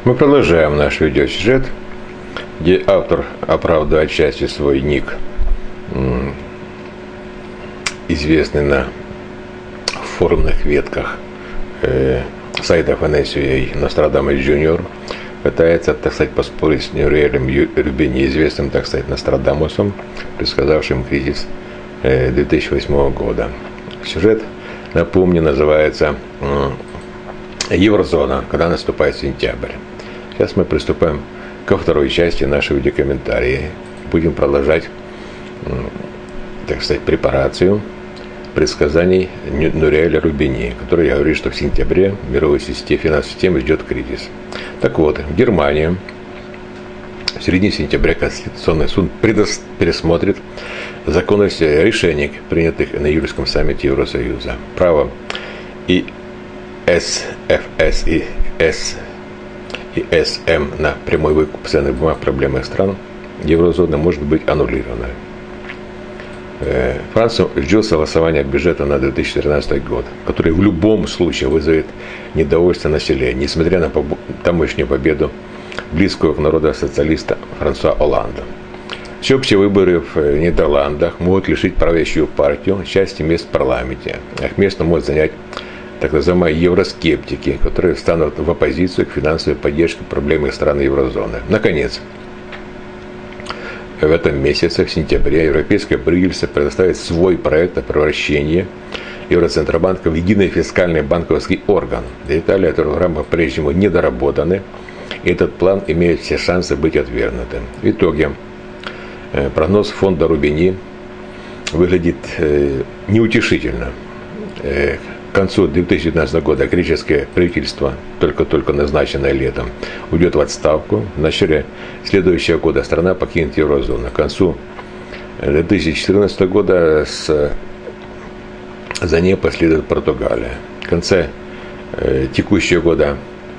Мы продолжаем наш видеосюжет, где автор оправдывает отчасти свой ник, известный на форумных ветках сайтов NSU и Нострадамус Junior, пытается, так сказать, поспорить с Нуриэлем Рубини, известным, так сказать, Нострадамусом, предсказавшим кризис 2008 года. Сюжет, напомню, называется «Еврозона, когда наступает сентябрь». Сейчас мы приступаем ко второй части нашего видеокомментария. Будем продолжать, так сказать, препарацию предсказаний Нуриэля Рубини, который говорит, что в сентябре мировой финансовой системы ждет кризис. Так вот, Германия в середине сентября Конституционный суд пересмотрит законность решений, принятых на июльском саммите Евросоюза. Право и СФС и СМ на прямой выкуп ценных бумаг проблемных стран еврозоны может быть аннулировано. Франция ждет согласования бюджета на 2013 год, который в любом случае вызовет недовольство населения, несмотря на тамошнюю победу близкого к народу социалиста Франсуа Олланда. Всеобщие выборы в Нидерландах могут лишить правящую партию части мест в парламенте. Их место могут занять так называемые евроскептики, которые встанут в оппозицию к финансовой поддержке проблемных стран еврозоны. Наконец, в этом месяце, в сентябре, европейское правительство предоставит свой проект о превращении Евроцентробанка в единый фискальный банковский орган. Детали этой программы по-прежнему недоработаны, и этот план имеет все шансы быть отвергнутым. В итоге, прогноз фонда Рубини выглядит неутешительно. К концу 2019 года греческое правительство, только-только назначенное летом, уйдет в отставку. В начале следующего года страна покинет еврозону. К концу 2014 года за ней последует Португалия. В конце текущего года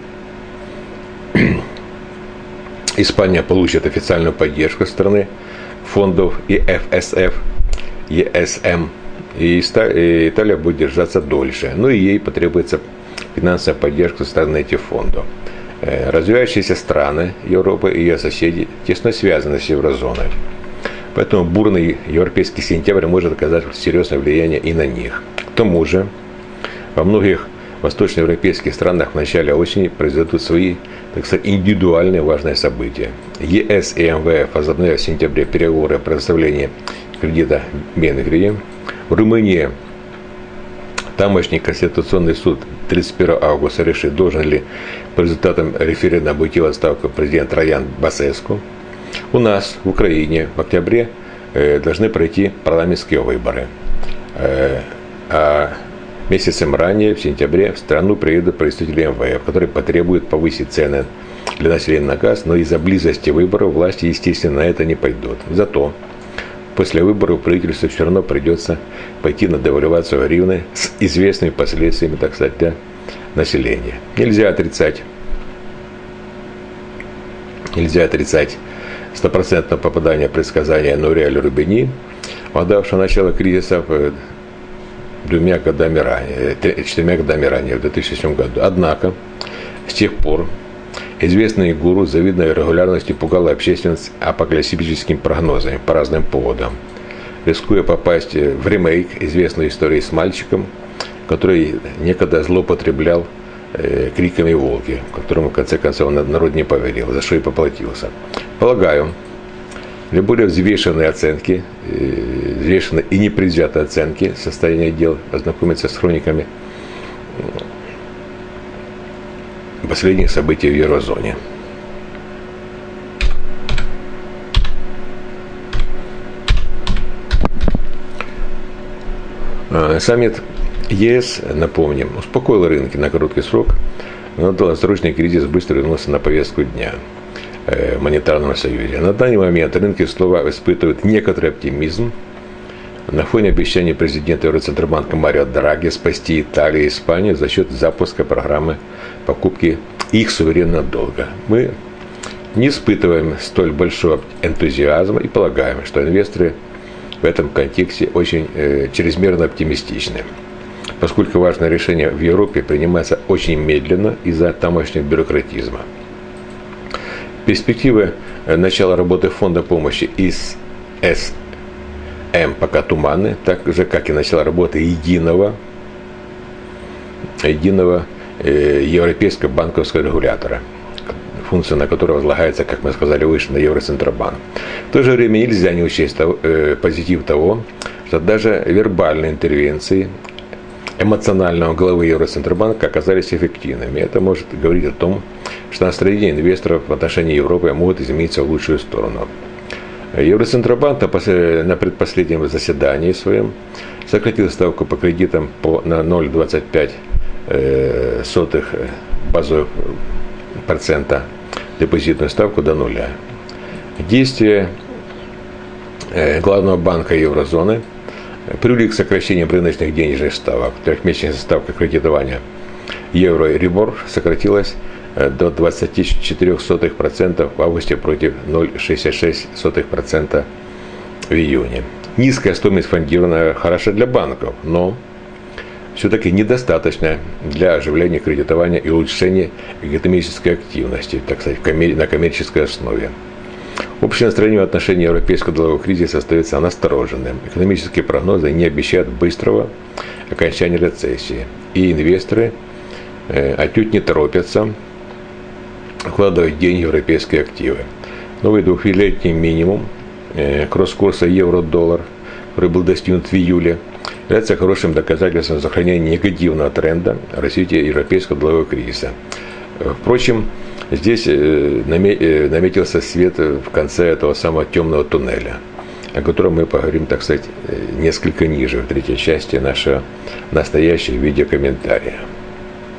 Испания получит официальную поддержку страны фондов ЕФСФ, ЕСМ. И Италия будет держаться дольше. Ну и ей потребуется финансовая поддержка со стороны этих фондов. Развивающиеся страны Европы и ее соседи тесно связаны с еврозоной. Поэтому бурный европейский сентябрь может оказать серьезное влияние и на них. К тому же, во многих восточноевропейских странах в начале осени произойдут свои, так сказать, индивидуальные важные события. ЕС и МВФ возобновят в сентябре переговоры о предоставлении кредита Венгрии. В Румынии тамошний Конституционный суд 31 августа решит, должен ли по результатам референдума уйти в отставку президент Траян Басеску. У нас, в Украине, в октябре должны пройти парламентские выборы. А месяцем ранее, в сентябре, в страну приедут представители МВФ, которые потребуют повысить цены для населения на газ, но из-за близости выборов власти, естественно, на это не пойдут. Зато после выборов правительству все равно придется пойти на девальвацию гривны с известными последствиями, так сказать, для населения. Нельзя отрицать стопроцентное попадание предсказания Нуриэля Рубини, отдавшего начало кризиса 4 годами ранее, в 2007 году. Однако, с тех пор известный гуру с завидной регулярностью пугал общественность апокалиптическими прогнозами по разным поводам, рискуя попасть в ремейк известной истории с мальчиком, который некогда злоупотреблял криками «волки», которому в конце концов народ не поверил, за что и поплатился. Полагаю, для более взвешенной оценки, взвешенной и непредвзятой оценки состояния дел ознакомиться с хрониками последних событий в еврозоне. Саммит ЕС, напомним, успокоил рынки на короткий срок, но долгосрочный кризис быстро вернулся на повестку дня в монетарном союзе. На данный момент рынки снова испытывают некоторый оптимизм на фоне обещаний президента Евроцентробанка Марио Драги спасти Италию и Испанию за счет запуска программы покупки их суверенного долга. Мы не испытываем столь большого энтузиазма и полагаем, что инвесторы в этом контексте очень чрезмерно оптимистичны, поскольку важное решение в Европе принимается очень медленно из-за тамошнего бюрократизма. Перспективы начала работы фонда помощи из СМ пока туманны, так же, как и начало работы единого европейского банковского регулятора, функция на которого возлагается, как мы сказали выше, на Евроцентробанк. В то же время нельзя не учесть позитив того, что даже вербальные интервенции эмоционального главы Евроцентробанка оказались эффективными. Это может говорить о том, что настроение инвесторов в отношении Европы могут измениться в лучшую сторону. Евроцентробанк на предпоследнем заседании своем сократил ставку по кредитам на 0,25 базовых процента, депозитную ставку до нуля. Действия главного банка еврозоны привели к сокращению рыночных денежных ставок. Трехмесячная ставка кредитования Евро-Рибор сократилась до 24% в августе против 0,66% в июне. Низкая стоимость фондирования хороша для банков, но все-таки недостаточно для оживления кредитования и улучшения экономической активности, так сказать, на коммерческой основе. Общее настроение в отношении европейского долгового кризиса остается настороженным. Экономические прогнозы не обещают быстрого окончания рецессии. И инвесторы отнюдь не торопятся вкладывать деньги в европейские активы. Новый двухлетний минимум кросс-курса евро-доллар, который был достигнут в июле, является хорошим доказательством сохранения негативного тренда развития европейского долгового кризиса. Впрочем, здесь наметился свет в конце этого самого темного туннеля, о котором мы поговорим, так сказать, несколько ниже, в третьей части нашего настоящего видеокомментария.